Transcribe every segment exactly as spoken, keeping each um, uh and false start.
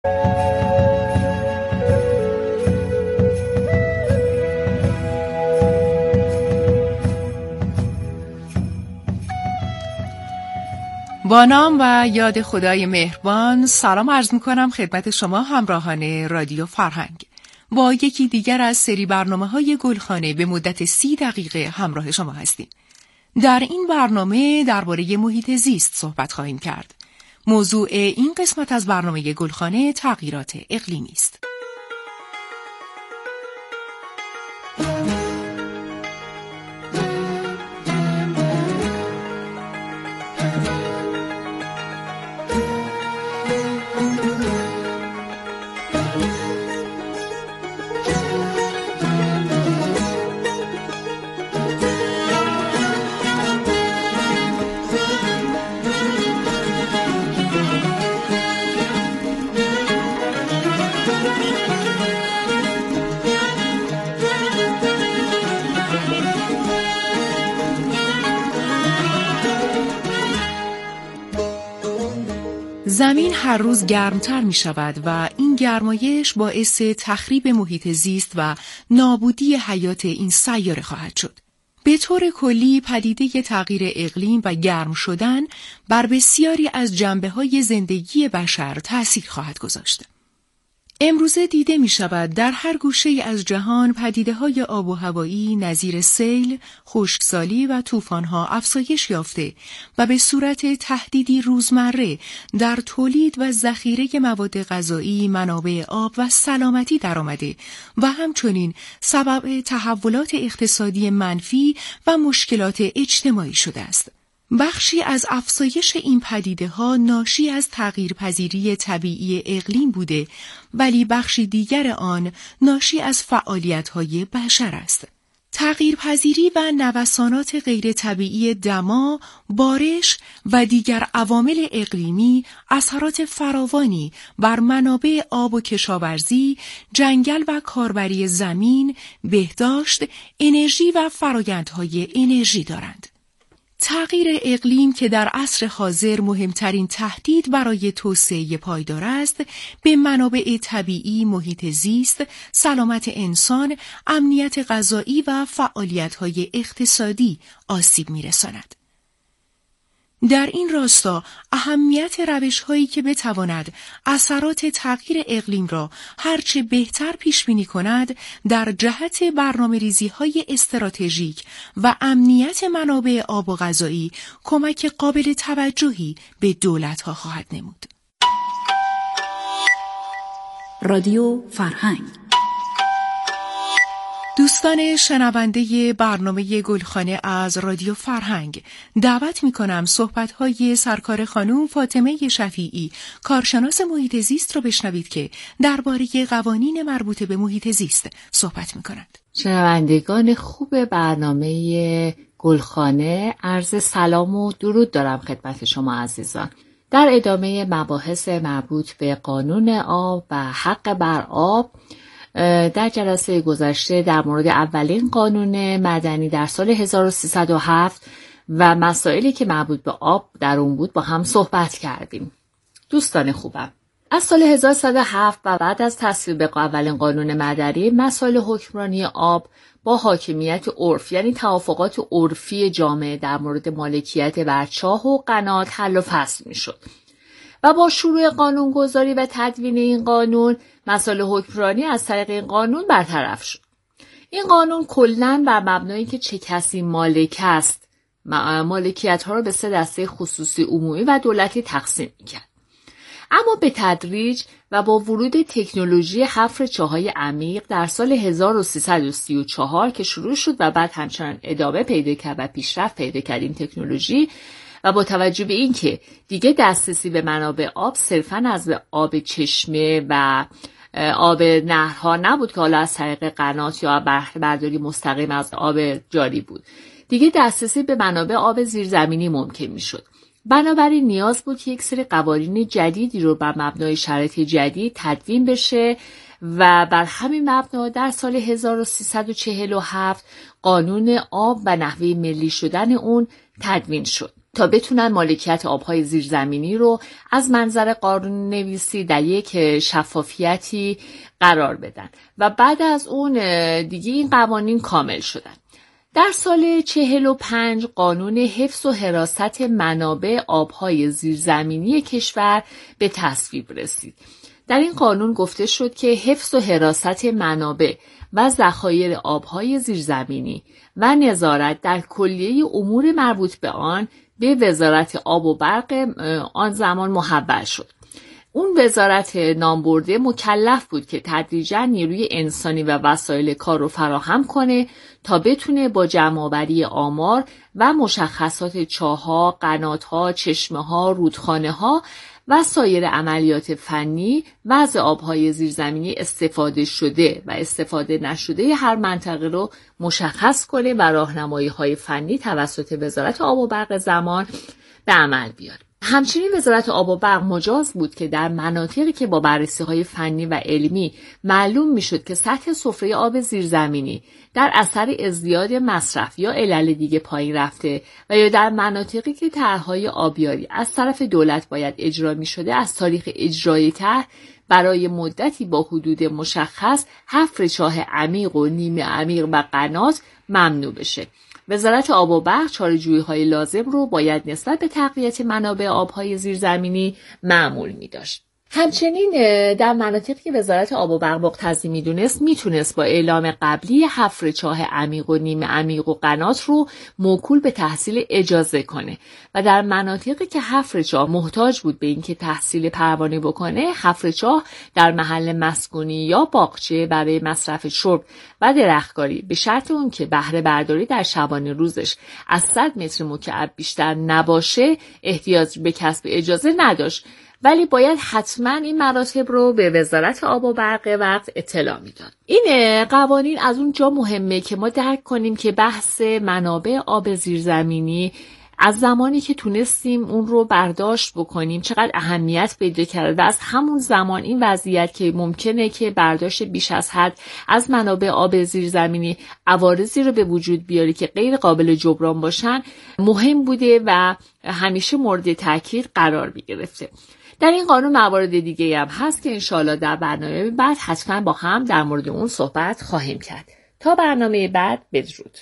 با نام و یاد خدای مهربان سلام عرض می‌کنم خدمت شما همراهان رادیو فرهنگ. با یکی دیگر از سری برنامه‌های گلخانه به مدت سی دقیقه همراه شما هستیم. در این برنامه درباره محیط زیست صحبت خواهیم کرد. موضوع این قسمت از برنامه گلخانه تغییرات اقلیمی است. زمین هر روز گرمتر می شود و این گرمایش باعث تخریب محیط زیست و نابودی حیات این سیاره خواهد شد. به طور کلی پدیده تغییر اقلیم و گرم شدن بر بسیاری از جنبه‌های زندگی بشر تأثیر خواهد گذاشت. امروزه دیده می شود در هر گوشه از جهان پدیده‌های آب و هوایی نظیر سیل، خشکسالی و طوفان‌ها افزایش یافته و به صورت تهدیدی روزمره در تولید و ذخیره مواد غذایی، منابع آب و سلامتی درآمده و همچنین سبب تحولات اقتصادی منفی و مشکلات اجتماعی شده است. بخشی از افزایش این پدیده‌ها ناشی از تغییرپذیری طبیعی اقلیم بوده، ولی بخشی دیگر آن ناشی از فعالیت‌های بشر است. تغییرپذیری و نوسانات غیر طبیعی دما، بارش و دیگر عوامل اقلیمی اثرات فراوانی بر منابع آب و کشاورزی، جنگل و کاربری زمین، بهداشت، انرژی و فرآیندهای انرژی دارند. تغییر اقلیم که در عصر حاضر مهمترین تهدید برای توسعه پایدار است، به منابع طبیعی، محیط زیست، سلامت انسان، امنیت غذایی و فعالیت‌های اقتصادی آسیب می‌رساند. در این راستا اهمیت روش‌هایی که بتواند اثرات تغییر اقلیم را هرچه بهتر پیش‌بینی کند در جهت برنامه‌ریزی‌های استراتژیک و امنیت منابع آب و غذایی کمک قابل توجهی به دولت‌ها خواهد نمود. رادیو فرهنگ. دوستان شنونده برنامه گلخانه از رادیو فرهنگ، دعوت می‌کنم صحبت‌های سرکار خانم فاطمه شفیعی، کارشناس محیط زیست را بشنوید که درباره قوانین مربوط به محیط زیست صحبت می‌کنند. شنوندگان خوب برنامه گلخانه، عرض سلام و درود دارم خدمت شما عزیزان. در ادامه مباحث مربوط به قانون آب و حق بر آب، در جلسه گذشته در مورد اولین قانون مدنی در سال هزار و سیصد و هفت و مسائلی که مربوط به آب در اون بود با هم صحبت کردیم. دوستان خوبم، از سال هزار و سیصد و هفت و بعد از تصویب اولین قانون مدنی، مسائل حکمرانی آب با حاکمیت عرف، یعنی توافقات عرفی جامعه در مورد مالکیت بر چاه و قنات حل و فصل می‌شد. و با شروع قانونگذاری و تدوین این قانون، مسائل حکمرانی از طریق این قانون برطرف شد. این قانون کلاً بر مبنای که چه کسی مالک است، مالکیت ها را به سه دسته خصوصی، عمومی و دولتی تقسیم می‌کرد. اما به تدریج و با ورود تکنولوژی حفر چاه‌های عمیق در سال هزار و سیصد و سی و چهار که شروع شد و بعد همچنان ادامه پیدا کرد و پیشرفت پیدا کرد این تکنولوژی، و با توجه به این که دیگه دسترسی به منابع آب صرفاً از آب چشمه و آب نهرها نبود که حالا از طریق قنات یا بهره برداری مستقیم از آب جاری بود، دیگه دسترسی به منابع آب زیرزمینی ممکن میشد. بنابراین نیاز بود که یک سری قوانین جدیدی رو بر مبنای شرایط جدید تدوین بشه و بر همین مبنا در سال هزار و سیصد و چهل و هفت قانون آب و نحوه ملی شدن اون تدوین شد. تا بتونن مالکیت آبهای زیرزمینی رو از منظر قانون‌نویسی در یک شفافیتی قرار بدن و بعد از اون دیگه این قوانین کامل شدن. در سال چهل و پنج قانون حفظ و حراست منابع آبهای زیرزمینی کشور به تصویب رسید. در این قانون گفته شد که حفظ و حراست منابع و ذخایر آبهای زیرزمینی و نظارت در کلیه امور مربوط به آن به وزارت آب و برق آن زمان محول شد. اون وزارت نامبرده مکلف بود که تدریجاً نیروی انسانی و وسایل کار رو فراهم کنه تا بتونه با جمع‌آوری آمار و مشخصات چاه‌ها، قنات‌ها، چشمه‌ها، رودخانه‌ها و سایر عملیات فنی وضع آبهای زیرزمینی استفاده شده و استفاده نشده هر منطقه رو مشخص کنه و راهنمایی‌های فنی توسط وزارت آب و برق زمان به عمل بیاره. همچنین وزارت آب و برق مجاز بود که در مناطقی که با بررسی‌های فنی و علمی معلوم می‌شد که سطح سفره آب زیرزمینی در اثر ازدیاد مصرف یا علل دیگه پایین رفته و یا در مناطقی که طرح‌های آبیاری از طرف دولت باید اجرا می‌شده از تاریخ اجرای طرح برای مدتی با حدود مشخص حفر چاه عمیق و نیمه عمیق و قنات ممنوع بشه. وزارت آب و برق چاره‌جویی‌های لازم رو باید نسبت به تقویت منابع آب‌های زیرزمینی معمول می‌داشت. همچنین در مناطقی که وزارت آب و برق مقتضی می‌دونست میتونست با اعلام قبلی حفر چاه عمیق و نیمه عمیق و قنات رو موکول به تحصیل اجازه کنه و در مناطقی که حفر چاه محتاج بود به اینکه تحصیل پروانه بکنه حفر چاه در محل مسکونی یا باغچه برای مصرف شرب و درختکاری به شرط اون که بهره برداری در شبانه روزش از صد متر مکعب بیشتر نباشه احتیاج به کسب اجازه نداشت، ولی باید حتما این مراتب رو به وزارت آب و برق وقت اطلاع میداد. این قوانین از اون جا مهمه که ما درک کنیم که بحث منابع آب زیرزمینی از زمانی که تونستیم اون رو برداشت بکنیم چقدر اهمیت پیدا کرده و از همون زمان این وضعیت که ممکنه که برداشت بیش از حد از منابع آب زیرزمینی عوارضی رو به وجود بیاره که غیر قابل جبران باشن مهم بوده و همیشه مورد تاکید قرار می‌گرفته. در این قانون موارد دیگه هم هست که انشالله در برنامه بعد حتما با هم در مورد اون صحبت خواهیم کرد. تا برنامه بعد بدرود.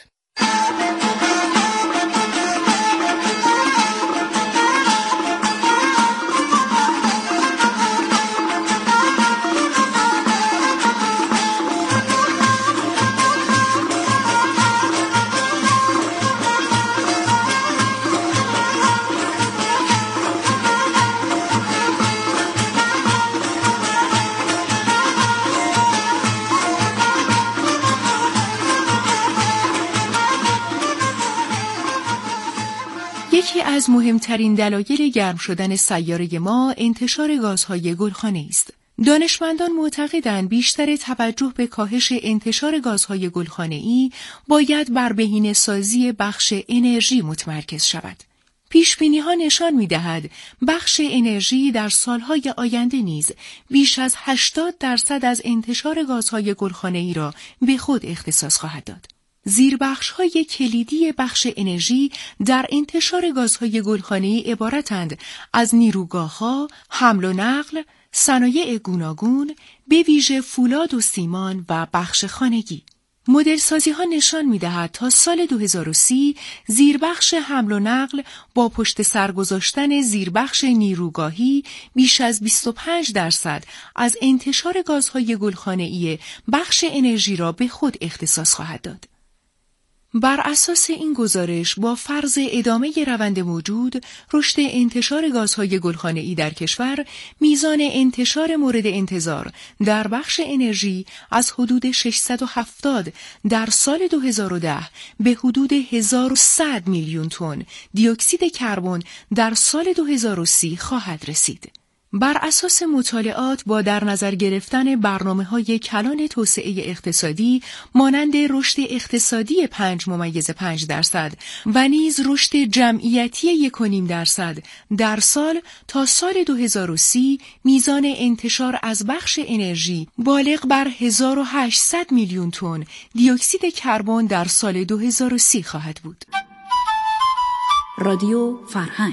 یکی از مهمترین دلایل گرم شدن سیاره ما انتشار گازهای گلخانه است. دانشمندان معتقدند بیشتر توجه به کاهش انتشار گازهای گلخانه‌ای باید بر بهینه‌سازی بخش انرژی متمرکز شود. پیشبینی‌ها نشان می‌دهد بخش انرژی در سالهای آینده نیز بیش از هشتاد درصد از انتشار گازهای گلخانه‌ای را به خود اختصاص خواهد داد. زیربخش‌های کلیدی بخش انرژی در انتشار گازهای گلخانه‌ای عبارتند از نیروگاه‌ها، حمل و نقل، صنایع گوناگون، به ویژه فولاد و سیمان و بخش خانگی. مدل سازی ها نشان می دهد تا سال دو هزار و سی زیربخش حمل و نقل با پشت سر گذاشتن زیربخش نیروگاهی بیش از بیست و پنج درصد از انتشار گازهای گلخانه‌ای بخش انرژی را به خود اختصاص خواهد داد. بر اساس این گزارش با فرض ادامه روند موجود رشد انتشار گازهای گلخانه‌ای در کشور میزان انتشار مورد انتظار در بخش انرژی از حدود ششصد و هفتاد در سال دو هزار و ده به حدود هزار و صد میلیون تن دی اکسید کربن در سال دو هزار و سی خواهد رسید. بر اساس مطالعات با در نظر گرفتن برنامه‌های کلان توسعه اقتصادی مانند رشد اقتصادی پنج ممیز پنج درصد و نیز رشد جمعیتی یک و نیم درصد در سال تا سال دو هزار و سی میزان انتشار از بخش انرژی بالغ بر هزار و هشتصد میلیون تن دی اکسید کربن در سال دو هزار و سی خواهد بود. رادیو فرهنگ.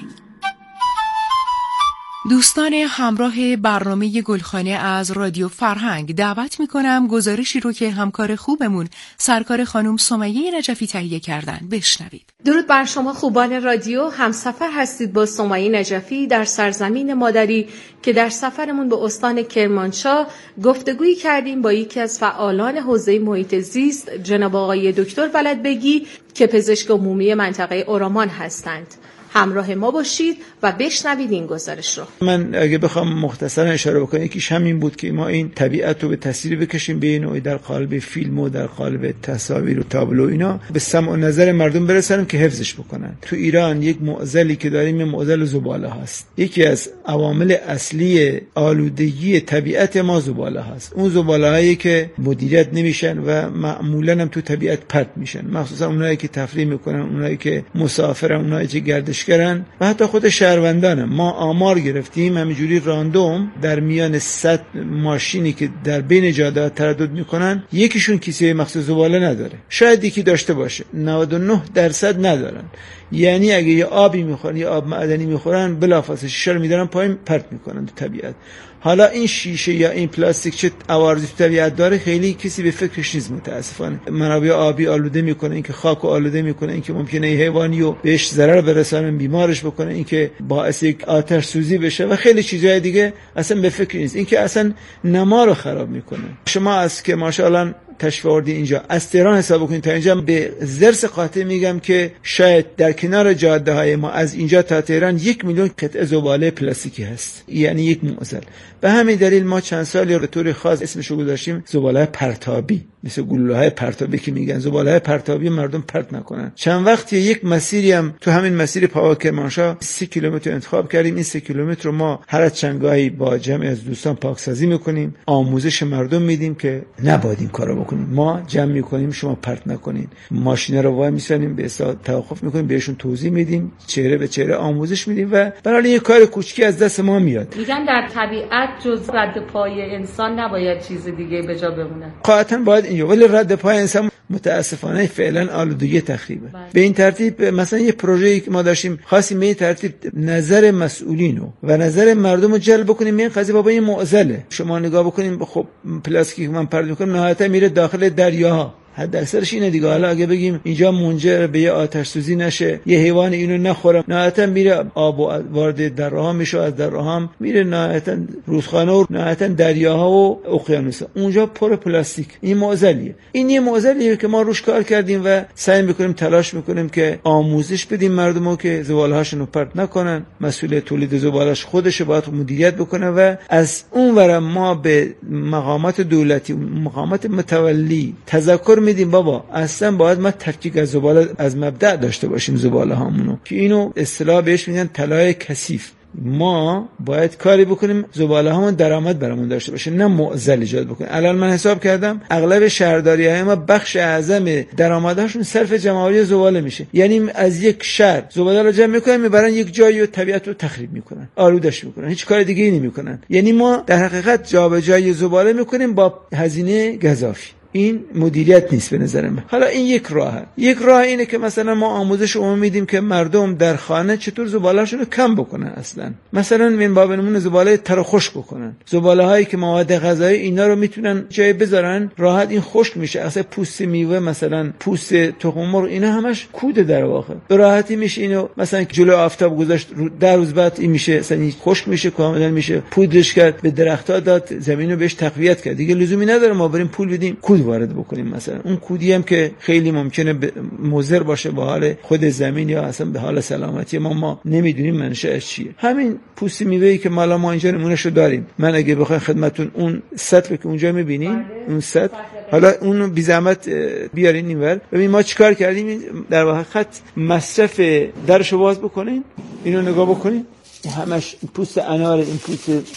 دوستان همراه برنامه گلخانه از رادیو فرهنگ، دعوت میکنم گزارشی رو که همکار خوبمون سرکار خانم سمیه نجفی تهیه کردن بشنوید. درود بر شما خوبان رادیو، همسفر هستید با سمیه نجفی در سرزمین مادری که در سفرمون به استان کرمانشاه گفتگویی کردیم با یکی از فعالان حوزه محیط زیست، جناب آقای دکتر بلدبگی که پزشک عمومی منطقه اورامان هستند. همراه ما باشید و بشنوید این گزارش رو. من اگه بخوام مختصرا اشاره بکنم، یکیش همین بود که ما این طبیعت رو به تصویر بکشیم به نوعی در قالب فیلم و در قالب تصاویر و تابلو، اینا به سمع و نظر مردم برسونیم که حفظش بکنن. تو ایران یک معضلی که داریم، معضل زباله هست. یکی از عوامل اصلی آلودگی طبیعت ما زباله هست. اون زباله هایی که مدیریت نمیشن و معمولا هم تو طبیعت پرت میشن، مخصوصا اونایی که تفریح میکنن، اونایی که مسافرن، اونایی که گردش کردن و حتی خود شهروندان. ما آمار گرفتیم همینجوری راندوم در میان صد ماشینی که در بین جاده تردد میکنن، یکیشون کیسه مخصوص زباله نداره. شاید یکی داشته باشه، نود و نه درصد ندارن. یعنی اگه یه آبی میخورن، یه آب معدنی میخورن، بلافاصله شیشه رو میدارن پایین پرت میکنن تو طبیعت. حالا این شیشه یا این پلاستیک چه عوارضی تو طبیعت داره خیلی کسی به فکرش نیست متاسفانه. منابع آبی آلوده میکنه، اینکه خاک رو آلوده میکنه، اینکه ممکنه حیوانی رو بهش ضرر برسونه، بیمارش بکنه، اینکه باعث یک آتش سوزی بشه و خیلی چیزای دیگه اصلا به فکر نیست. اینکه اصلا نما رو خراب میکنه. شما از که ماشاءالله تشریف آوردی اینجا، از تهران حساب بکنید تا اینجا، به ضرس قاطع میگم که شاید در کنار جاده های ما از اینجا تا تهران یک میلیون قطعه زباله پلاستیکی هست. یعنی یک معضل. به همین دلیل ما چند سالی به طور خاص اسمشو گذاشتیم زباله پرتابی، مثل گلوله‌های پرتابی که میگن، زباله پرتابی مردم پرت نکنن. چند وقتی یک مسیری هم تو همین مسیر پاوا کرمانشاه سه کیلومتر انتخاب کردیم. این سه کیلومتر رو ما هر از چند گاهی با جمعی از دوستان پاکسازی میکنیم، آموزش مردم میدیم که نباید این کارو بکنیم. ما جمع میکنیم، شما پرت نکنین. ماشینا رو وای میسانیم، به اصطلاح توقف میکنیم، بهشون توضیح میدیم، چهره به چهره آموزش میدیم و برای یه کار کوچیکی از دست ما میاد. میگن در طبیعت جز رد پای انسان نباید چیز دیگه به جا بمونه. قاطعا باید اینجا، ولی رد پای انسان متاسفانه فعلا آلودگی تخریبه. بله. به این ترتیب مثلا یه پروژه‌ای که ما داشتیم خاصی به این ترتیب نظر مسئولینو و نظر مردم رو جلب بکنیم. این قضیه بابا این معضله. شما نگاه بکنیم، خب پلاستیکی که من پرت می‌کنم نهایتا میره داخل دریاها. حد اکثرش اینه دیگه. حالا اگه بگیم اینجا منجر به یه آتش سوزی نشه، یه حیوان اینو نخوره، نهایتا میره آب وارد دریاها میشه، از دریاها هم میره نهایتا رودخانه و نهایتا دریاها و اقیانوس‌ها. اونجا پر پلاستیک. این معضلیه. این یه معضلیه که ما روش کار کردیم و سعی میکنیم، تلاش میکنیم که آموزش بدیم مردمو که زباله‌هاشون رو پرت نکنن. مسئول تولید زباله‌اش خودشه، باید مدیریت بکنه و از اونور ما به مقامات دولتی، مقامات متولی تذکر میدیم بابا اصلا باید ما تفکیک از زباله از مبدأ داشته باشیم زباله هامونو، که اینو اصطلاح بهش میگن طلای کثیف. ما باید کاری بکنیم زباله هامون درآمد برامون داشته باشه، نه معضل ایجاد بکنه. الان من حساب کردم اغلب شهرداری های ما بخش اعظم درآمدشون صرف جمع‌آوری زباله میشه. یعنی از یک شهر زباله رو جمع میکنن، میبرن یک جایی و طبیعت رو تخریب میکنن، آلودش میکنن، هیچ کار دیگه ای نمیکنن. یعنی ما در حقیقت جابجایی زباله میکنیم با هزینه گزافی. این مدیریت نیست به نظر من. حالا این یک راهه. یک راه اینه که مثلا ما آموزش عمومی میدیم که مردم در خانه چطور زباله‌شون رو کم بکنن. اصلا مثلا من باب نمونه زباله تر خشک بکنن. زباله هایی که مواد غذایی اینا رو میتونن جای بذارن، راحت این خشک میشه. اصلا پوست میوه، مثلا پوست تخم مرغ، اینا همش کوده در واقع. به راحتی میشه اینو مثلا جلو آفتاب گذاشت، در روز بعد این میشه مثلا خشک میشه، کاملا میشه پودرش کرد، به درخت‌ها داد، زمینو بهش تقویت کرد. دیگه لزومی نداره ما بریم پول بدیم کود وارد بکنیم. مثلا اون کودی هم که خیلی ممکنه مضر باشه به حال خود زمین یا اصلا به حال سلامتی ما، ما نمیدونیم منشأش چیه. همین پوست میوه‌ای که مالا ما اینجا نمونهشو داریم. من اگه بخوام خدمتتون اون سطلی که اونجا میبینین، اون سطل، حالا اونو بی زحمت بیارین اینور. ببین ما چیکار کردیم. در واقع خط مصرف درشو باز بکنین، اینو نگاه بکنین، همش پوست انار، این پوست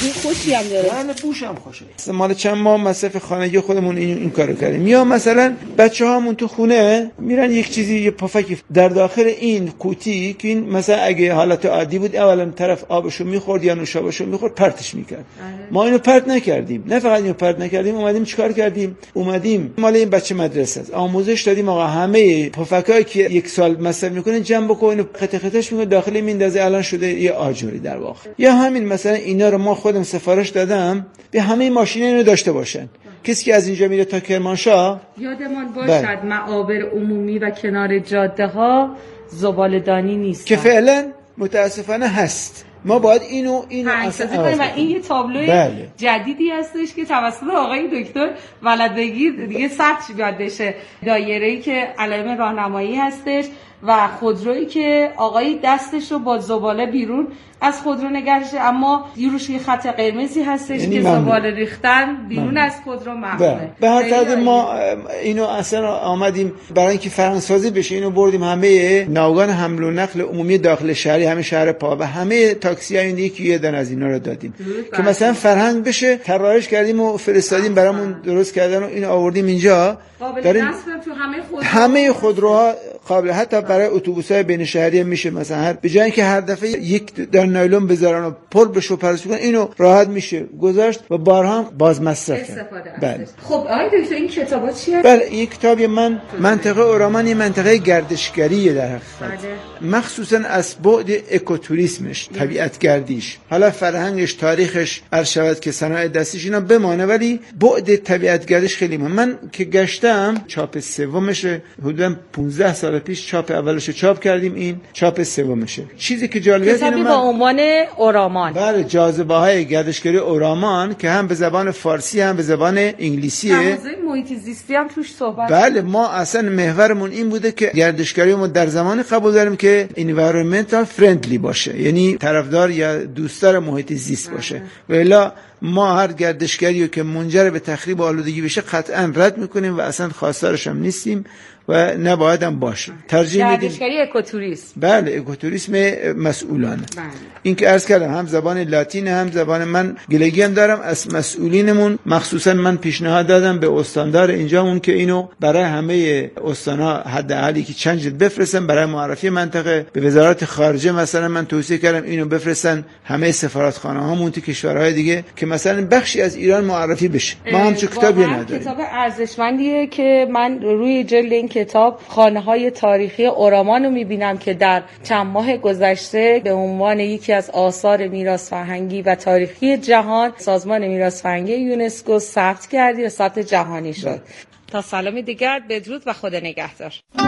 بوی خوشی هم داره. بله بوش هم خوشه. مال چند ماه مصرف خانگی خودمون این این کارو کردیم. یا مثلا بچه‌هامون تو خونه میرن یک چیزی یه پفک در داخل این قوطی که این مثلا اگه حالت عادی بود اولا طرف آبشو میخورد یا نوشابهشو میخورد پرتش میکرد. ما اینو پرت نکردیم. نه فقط اینو پرت نکردیم، اومدیم چیکار کردیم؟ اومدیم مال این بچه مدرسه است. آموزش دادیم آقا همه پفکایی که یک سال مصرف میکنه جمع بکنه، اینو قطع قطعش میکنه داخل میندازه، الان شده یه آجوری در واقع. یا همین مثلا اینا رو ما خودم سفارش دادم به همه ماشینا اینو داشته باشن. کسی که از اینجا میره تا کرمانشاه یادمان باشد معابر عمومی و کنار جاده ها زباله‌دانی نیست که فعلا متاسفانه هست. ما باید اینو اینو اصلا کنیم و این یه تابلوی بله. جدیدی هستش که توسط آقای دکتر ولدبگی دیگه ثبت بیاد بشه. دایره‌ای که علائم راهنمایی هستش و خودرویی که آقای دستش رو با زباله بیرون از خودرو نگهشه، اما روش یه خط قرمزی هستش یعنی که زباله ریختن بیرون ممنون. از خودرو ممنوعه. به هر حال ما اینو اصلا آمدیم برای اینکه فرهنگ‌سازی بشه، اینو بردیم همه ناوگان حمل و نقل عمومی داخل شهری، همه شهر پا و همه تاکسی‌های این یکی یه دونه از اینا رو دادیم که مثلا فرهنگ بشه، طراحیش کردیم و فرستادیم برامون درست کردن و اینو آوردیم اینجا. داریم تو همه خودروها همه خودروها قابل، حتی برای اتوبوس‌های بین شهری میشه مثلا هر به جای اینکه هر دفعه یک در نایلون بذارن و پر بشه و پرش کنن، اینو راحت میشه گذاشت و بارها باز مصرف استفاده بله. خب آقای دکتر این کتابا چیه؟ بله این کتابی من منطقه اورامان یه منطقه گردشگریه در حقیقت، مخصوصا از بعد اکوتوریسمش، طبیعت گردیش، حالا فرهنگش، تاریخش عرض شود که صنایع دستیش اینا بمانه، ولی بعد طبیعت گردش خیلی مهمه. من که گشتم چاپ سومش حدودا پانزده سال پیش چاپ اولش چاپ کردیم، این چاپ سومشه. چیزی که جالبه کتابی با عنوان اورامان، بله جاذبه‌های گردشگری اورامان که هم به زبان فارسی هم به زبان انگلیسیه. حوزه محیط زیستی هم توش صحبت. بله ما اصلا محورمون این بوده که گردشگری ما در زمان قبول داریم که environmental friendly باشه، یعنی طرفدار یا دوستدار محیط زیست باشه، و الا ما هر گردشگری که منجر به تخریب و آلودگی بشه قطعا رد میکنیم و اصلا خواستارش هم نیستیم و نباید هم باشه. ترجیح میدیم گردشگری اکوتوریسم. بله اکوتوریسم مسئولانه. بله. این که عرض کردم هم زبان لاتین هم زبان، من گلگی هم دارم از مسئولینمون، مخصوصا من پیشنهاد دادم به استاندار اینجامون که اینو برای همه استانا حداقل که چند جلد بفرستن برای معرفی منطقه. به وزارت خارجه مثلا من توصیه کردم اینو بفرستن همه سفارتخانه هامون تو کشورهای دیگه که مثلا بخشی از ایران معرفی بشه. ما هم چه کتابی نداریم. کتاب ارزشمندیه که من روی جلد این کتاب خانه‌های تاریخی اورامان رو می‌بینم که در چند ماه گذشته به عنوان یکی از آثار میراث فرهنگی و تاریخی جهان سازمان میراث فرهنگی یونسکو ثبت کردی و ثبت جهانی شد. تا سلام دیگر، بدرود و خدا نگهدار.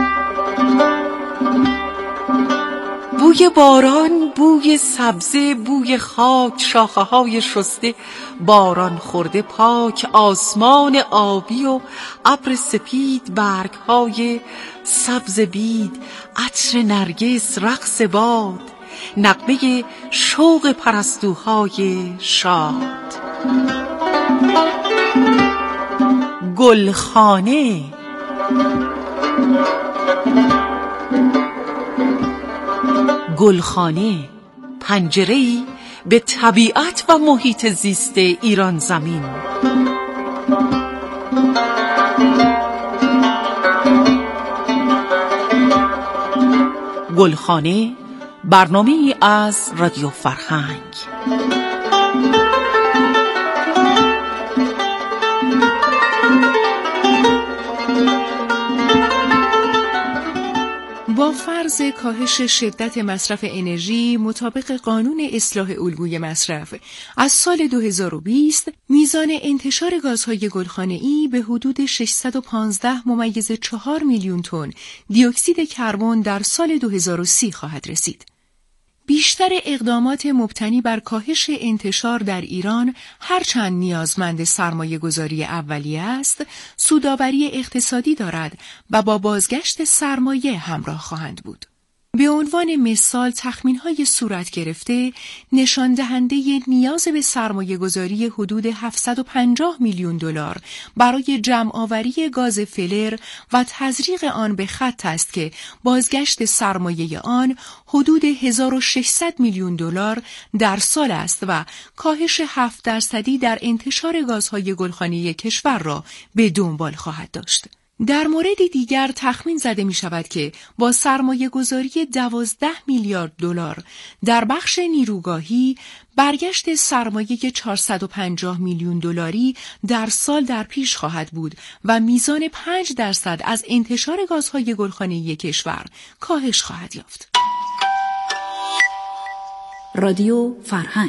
بوی باران، بوی سبزه، بوی خاک، شاخه‌های شسته، باران خورده پاک، آسمان آبی و ابر سپید، برگ‌های سبز بید، عطر نرگس، رقص باد، نغمه شوق پرستوهای شاد. گلخانه. گلخانه پنجره‌ای به طبیعت و محیط زیست ایران زمین. گلخانه برنامه‌ای از رادیو فرهنگ. با فرض کاهش شدت مصرف انرژی مطابق قانون اصلاح الگوی مصرف از سال دو هزار و بیست، میزان انتشار گازهای گلخانه‌ای به حدود ششصد و پانزده ممیز چهار میلیون تن دیوکسید کربن در سال دو هزار و سی خواهد رسید. بیشتر اقدامات مبتنی بر کاهش انتشار در ایران هرچند نیازمند سرمایه گذاری اولیه است، سودآوری اقتصادی دارد و با بازگشت سرمایه همراه خواهند بود. به عنوان مثال تخمین‌های صورت گرفته نشان دهنده نیاز به سرمایه‌گذاری حدود هفتصد و پنجاه میلیون دلار برای جمع‌آوری گاز فلر و تزریق آن به خط است که بازگشت سرمایه آن حدود هزار و ششصد میلیون دلار در سال است و کاهش هفت درصدی در انتشار گازهای گلخانه‌ای کشور را به دنبال خواهد داشت. در مورد دیگر تخمین زده می شود که با سرمایه گذاری دوازده میلیارد دلار در بخش نیروگاهی برگشت سرمایه چهارصد و پنجاه میلیون دلاری در سال در پیش خواهد بود و میزان پنج درصد از انتشار گازهای گلخانه‌ای کشور کاهش خواهد یافت. رادیو فرهنگ.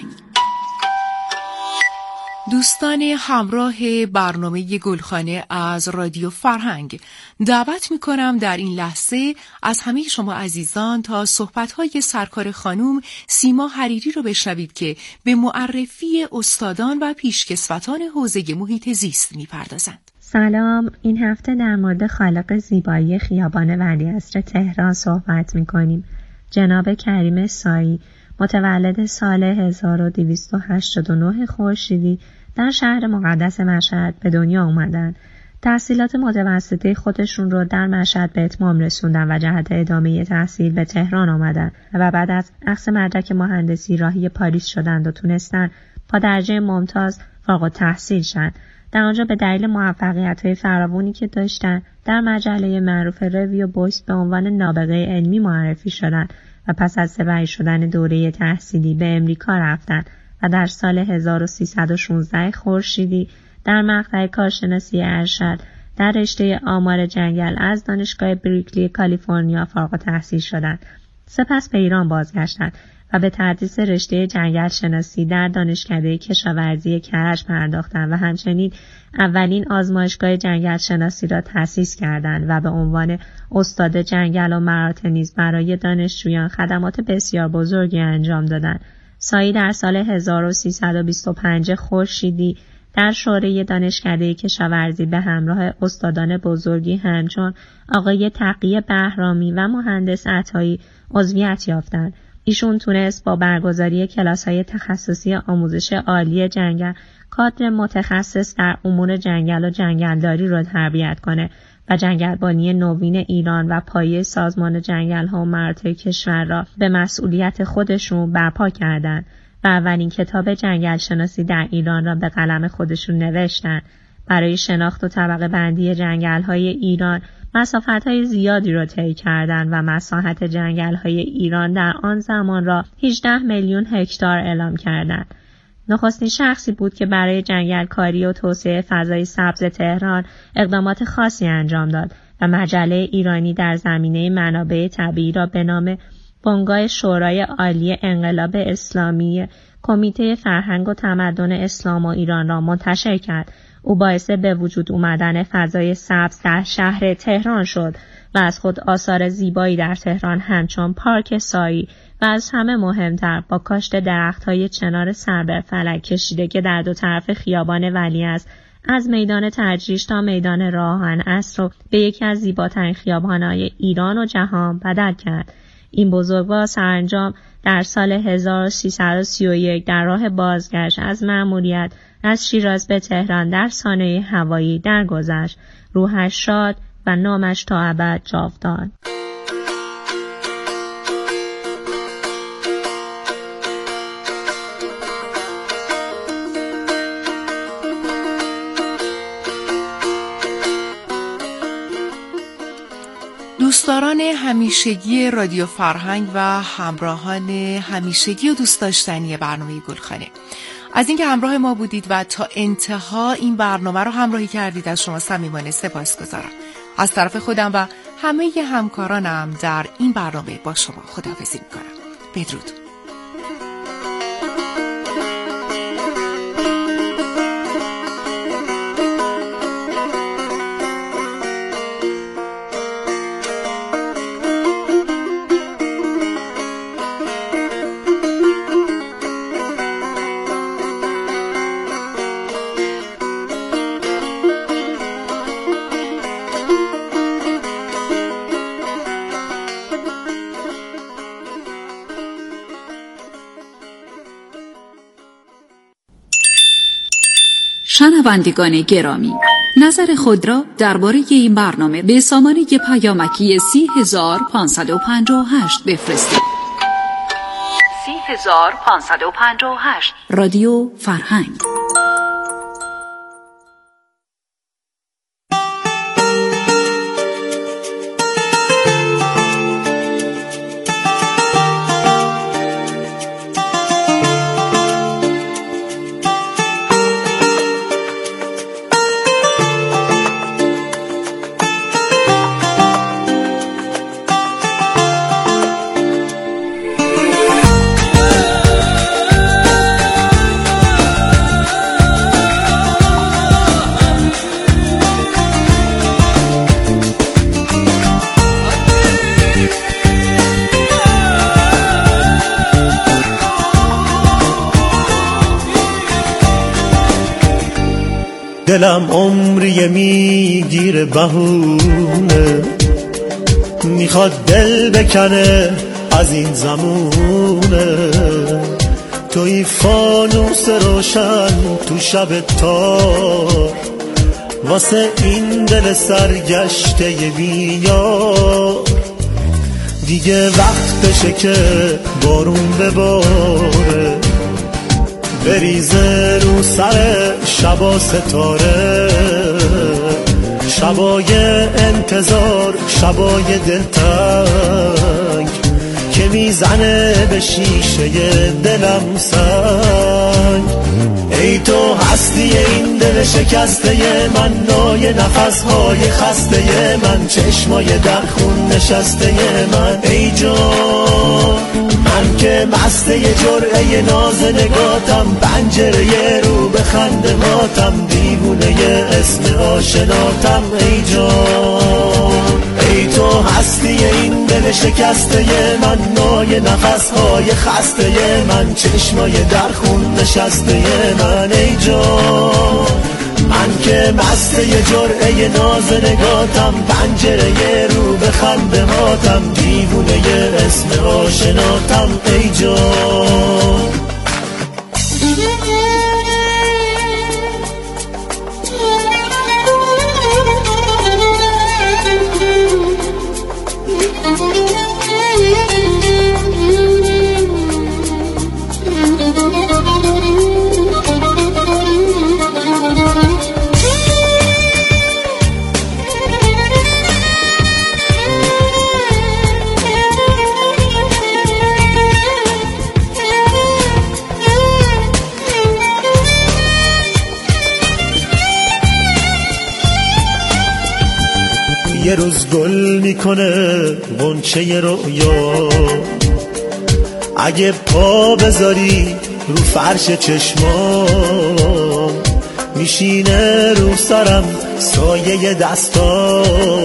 دوستان همراه برنامه گلخانه از رادیو فرهنگ، دعوت می کنم در این لحظه از همه شما عزیزان تا صحبت‌های سرکار خانم سیما حریری رو بشنوید که به معرفی استادان و پیشکسوتان حوزه محیط زیست می پردازند. سلام، این هفته در مورد خالق زیبایی خیابان ولیعصر تهران صحبت می کنیم. جناب کریم سایی متولد سال هزار و دویست و هشتاد و نه خورشیدی در شهر مقدس مشهد به دنیا آمدند. تحصیلات متوسطه خودشون رو در مشهد به اتمام رسوندن و جهت ادامه تحصیل به تهران آمدن و بعد از اخذ مدرک مهندسی راهی پاریس شدند و تونستن با درجه ممتاز فارغ التحصیل شدند. در آنجا به دلیل موفقیت‌های فراوانی که داشتن در مجله معروف رویو بویس به عنوان نابغه علمی معرفی شدند و پس از سپری شدن دوره تحصیلی به امریکا رفتند و در سال هزار و سیصد و شانزده خورشیدی در مقطع کارشناسی ارشد در رشته آمار جنگل از دانشگاه بریکلی کالیفرنیا فارغ التحصیل شدند. سپس به ایران بازگشتند و به تدریس رشته جنگل شناسی در دانشکده کشاورزی کرج پرداختند و همچنین اولین آزمایشگاه جنگل شناسی را تأسیس کردند و به عنوان استاد جنگل و مراتع نیز برای دانشجویان خدمات بسیار بزرگی انجام دادند. سایی در سال هزار و سیصد و بیست و پنج خورشیدی در شورای دانشکده کشاورزی به همراه استادان بزرگی همچون آقای تقی بهرامی و مهندس عطایی عضویت یافتند. ایشون تونست با برگزاری کلاس‌های تخصصی آموزش عالی جنگل کادر متخصص در امور جنگل و جنگلداری رو تربیت کنه و جنگلبانی نوین ایران و پایه سازمان جنگل‌ها و مراتع کشور را به مسئولیت خودشون برپا کردند و اولین کتاب جنگل شناسی در ایران را به قلم خودشون نوشتند. برای شناخت و طبقه بندی جنگل‌های ایران مسافت‌های زیادی را طی کردند و مساحت جنگل‌های ایران در آن زمان را هجده میلیون هکتار اعلام کردند. نخستین شخصی بود که برای جنگلکاری و توسعه فضای سبز تهران اقدامات خاصی انجام داد و مجله ایرانی در زمینه منابع طبیعی را به نام بنگاه شورای عالی انقلاب اسلامی کمیته فرهنگ و تمدن اسلام و ایران را منتشر کرد. او باعث به وجود اومدن فضای سبز در شهر تهران شد و از خود آثار زیبایی در تهران همچون پارک سایی و از همه مهمتر با کاشت درخت‌های چنار سر بر فلک کشیده که در دو طرف خیابان ولیعصر از میدان تجریش تا میدان راهن عصر رو به یکی از زیباترین خیابان‌های ایران و جهان بدل کرد. این بزرگوار سرانجام در سال هزار و سیصد و سی و یک در راه بازگشت از مأموریت از شیراز به تهران در سانحه هوایی درگذشت. روحش شاد و نامش تا ابد جاودان. دوستداران همیشگی رادیو فرهنگ و همراهان همیشگی و دوست داشتنی برنامه گلخانه، از اینکه همراه ما بودید و تا انتها این برنامه رو همراهی کردید از شما صمیمانه سپاسگزارم. از طرف خودم و همه همکارانم در این برنامه با شما خداحافظی می‌کنم. بدرود. شنوندگان گرامی، نظر خود را درباره این برنامه به سامانه پیامکی سی هزار پانصد و پنجاه و هشت بفرستید. سی هزار پانصد و پنجاه و هشت رادیو فرهنگ. دلم عمری میگیره بهونه، میخواد دل بکنه از این زمونه. توی فانوس روشن تو شب تار، واسه این دل سرگشته بیار. دیگه وقتشه که بارون بباره، بریزه رو سر شبا ستاره. شبای انتظار، شبای دلتنگ که میزنه به شیشه دلم سنگ. ای تو هستی این دل شکسته من، نای نفسهای خسته من، چشمای در خون نشسته من. ای جان من که مسته جرعه ناز نگاتم، پنجره رو به خندماتم، دیوونه اسم آشناتم. ای جان ای تو هستی این دل شکسته من، نای نفسهای خسته من، چشمای در خون نشسته من. ای جان من که مسته جرعه ناز نگاتم، پنجره رو به خندماتم، دیوونه اسم آشناتم. ای جان یه روز گل میکنه غنچه رویا، اگه پا بذاری رو فرش چشمام، میشینه رو سرم سایه دستا،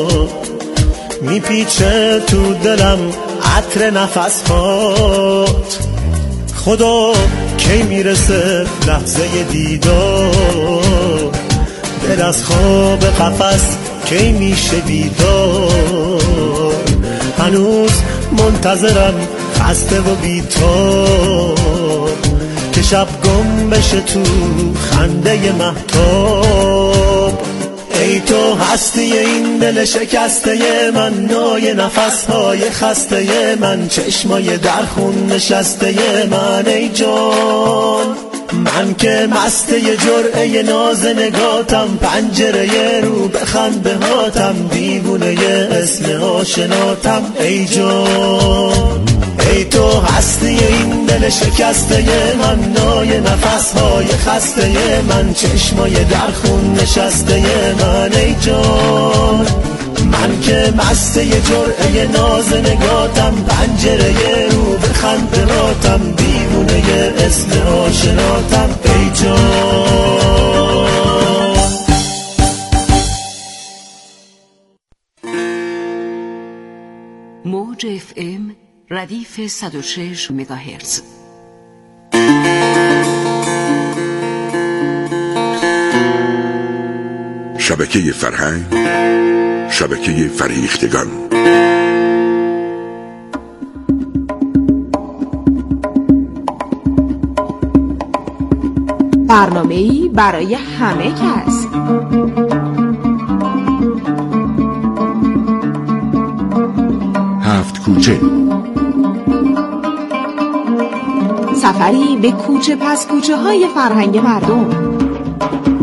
میپیچه تو دلم عطر نفسات. خدا کی میرسه لحظه دیدار، دل از خواب قفس کی میشه بیدار. هنوز منتظرم خسته و بی‌تاب، که شب گم بشه تو خنده مهتاب. ای تو هستی این دل شکسته من، نای نفسهای خسته من، چشمای در خون نشسته من. ای جان من که مسته جرعه ناز نگاتم، پنجره رو به خنده هاتم، دیوونه اسم آشناتم. ای جان ای تو هستی این دل شکسته من، نای نفسهای خسته من، چشمای در خون نشسته من. ای جان من که مسته جرعه ناز نگاتم، پنجره رو به خندماتم، دیوونه اسم آشناتم. ای جان موج اف ام ردیف صد و شش مگاهرتز. شبکه فرهنگ، شبکه فریختگان. برنامه‌ای برای همه کس. هفت کوچه، سفری به کوچه پس کوچه های فرهنگ مردم.